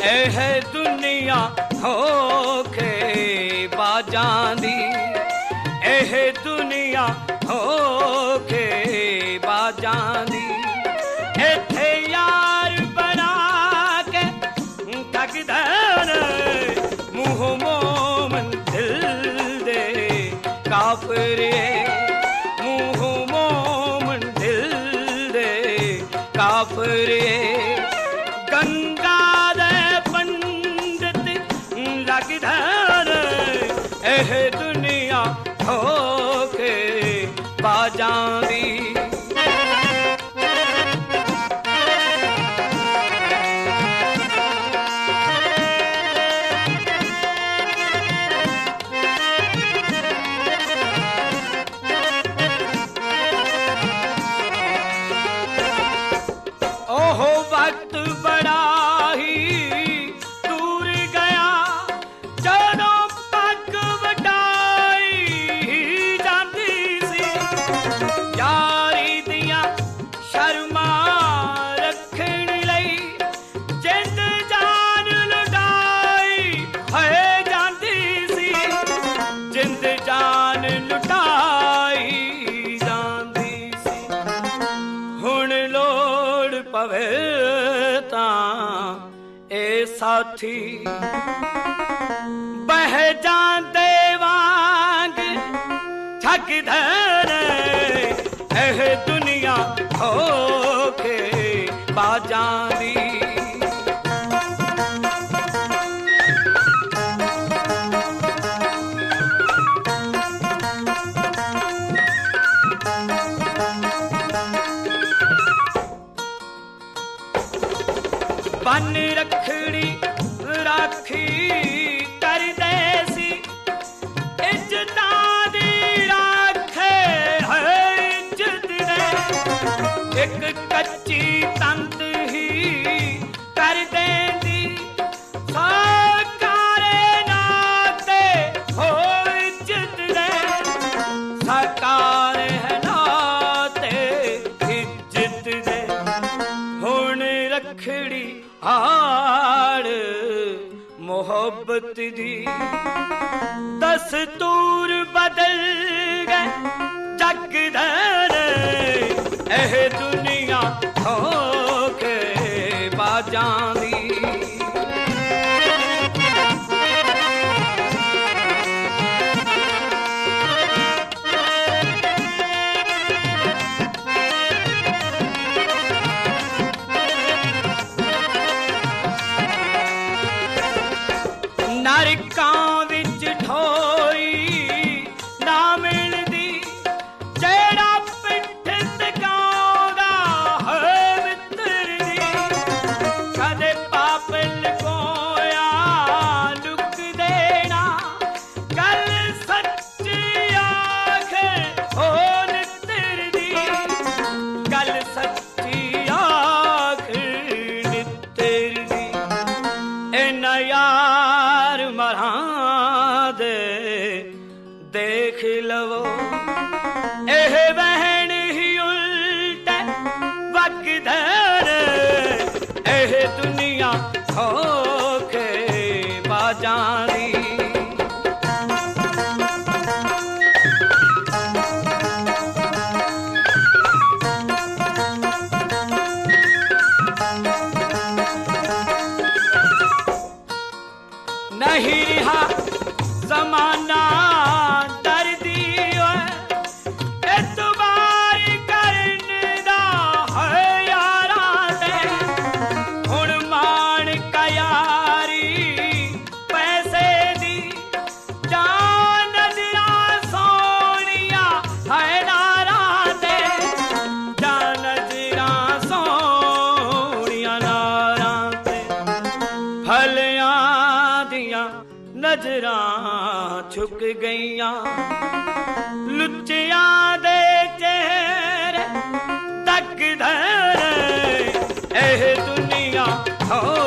ਇਹ ਦੁਨੀਆ ਹੋਕੇ ਬਾਜਾਂ ਦੀ, ਇਹ ਦੁਨੀਆ ਹੋਕੇ ਬਾਜਾਂ ਦੀ। ਇੱਥੇ ਯਾਰ ਬਣਾ ਕੇ ਠੱਗਦੇ ਨੇ, ਮੂੰਹੋਂ ਮੋਮਨ ਦਿਲ ਦੇ ਕਾਫਰ, ਮੂੰਹੋਂ ਮੋਮਨ ਦਿਲ ਦੇ ਕਾਫਰ। ਗੰਗਾ ਦੇ ਪੰਡਿਤ ਲੱਗਦੇ ਨੇ, ਇਹ ਦੁਨੀਆ ਹੋਕੇ ਬਾਜਾਂ ਦੀ। ਉਹ ਵਕਤ ਬੜਾ ਹੀ ਦੂਰ ਗਿਆ, ਜਦੋਂ ਪੱਗ ਵਟਾਈ ਜਾਂਦੀ ਸੀ। ਯਾਰੀ ਦੀਆਂ ਸ਼ਰਮਾਂ ਰੱਖਣ ਲਈ ਜਿੰਦ ਜਾਨ ਲੁਟਾਈ ਹੈ ਜਾਂਦੀ ਸੀ, ਜਿੰਦ ਜਾਨ ਲੁਟਾਈ ਜਾਂਦੀ ਸੀ। ਹੁਣ ਲੋੜ ਪਵੇ ਤਾਂ ਇਹ ਸਾਥੀ ਬਹਿ ਜਾਂਦੇ ਵਾਂਗ ਠੱਗਦੇ ਨੇ, ਇਹ ਦੁਨੀਆ ਹੋਕੇ ਬਾਜਾਂ ਦੀ। ਬੰਨ ਰੱਖੜੀ ਰਾਖੀ ਕਰਦੇ ਸੀ, ਇੱਜ਼ਤਾਂ ਦੀ ਰਾਖੇ ਹੈ ਇੱਜ਼ਤ ਨੇ। ਇੱਕ ਕੱਚੀ ਤੰਦ ਹੀ ਕਰ ਦੇਂਦੀ, ਸਾਕਾਰੇ ਨਾਤੇ ਹੋ ਇੱਜ਼ਤ ਨੇ, ਸਾਕਾਰੇ ਹੈ ਨਾਤੇ ਇੱਜ਼ਤ ਦੇ। ਹੁਣ ਰੱਖੜੀ ਆੜ ਮੁਹੱਬਤ ਦੀ, ਦਸਤੂਰ ਬਦਲ ਗਏ ਜੱਗ ਦੇ, ਇਹ ਦੁਨੀਆ ਹੋਕੇ ਬਾਜਾਂ ਦੀ। ਨਰਕਾਂ ਵਿੱਚ ਠੋਈ ਨਾ ਮਿਲਦੀ, ਜਿਹੜਾ ਪਿੱਠ ਟਿਕਾਉਂਦਾ ਹੈ ਮਿੱਤਰ ਦੀ। ਕਦੇ ਪਾਪ ਲੁਕੋਇਆ ਲੁਕ ਦੇਣਾ, ਗੱਲ ਸੱਚੀ ਆਖੇ ਹੋ ਨਿੱਤਰ ਦੀ, ਗੱਲ ਸੱਚੀ ਆਖ ਨਿੱਤਰ ਦੀ। ਇਹਨਾਂ ਯਾਰ ਮਰਾਂ ਦੇ ਦੇਖ ਲਵੋ, ਇਹ ਵਹਿਣ ਹੀ ਉਲਟੇ ਵਗਦੇ ਨੇ, ਇਹ ਦੁਨੀਆ ਹੋਕੇ ਬਾਜਾਂ ਦੀ। नहीं रहा ज़माना दर्दी, एतबार करने दा है यारां ते। हुण मान का यारी पैसे दी, जान नज़रां सोहणियां है नारां ते, जान नज़रां सोहणियां नारां ते। फलियां नजरां छुक गईयां, लुच्चियां दे चेहरे तकदे, ਇਹ ਦੁਨੀਆ ਹੋ